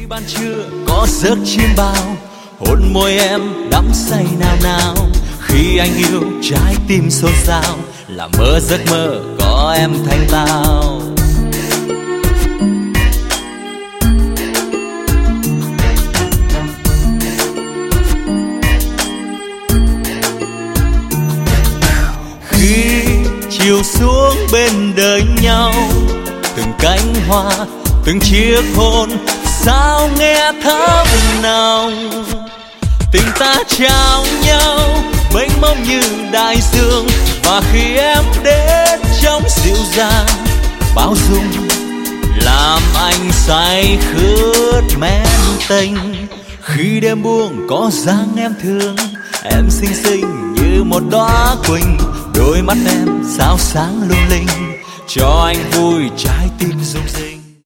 ban trưa có giấc chim bao, hôn môi em đắm say nào nào. Khi anh yêu trái tim xôn xao, là mơ giấc mơ có em thanh tao. Khi chiều xuống bên đời nhau, từng cánh hoa, từng chiếc hôn, sao nghe thơm nồng. Tình ta trao nhau mênh mông như đại dương, và khi em đến trong dịu dàng bao dung, làm anh say khướt men tênh. Khi đêm buông có dáng em thương, em xinh xinh như một đóa quỳnh, đôi mắt em sao sáng lung linh, cho anh vui trái tim rung rinh.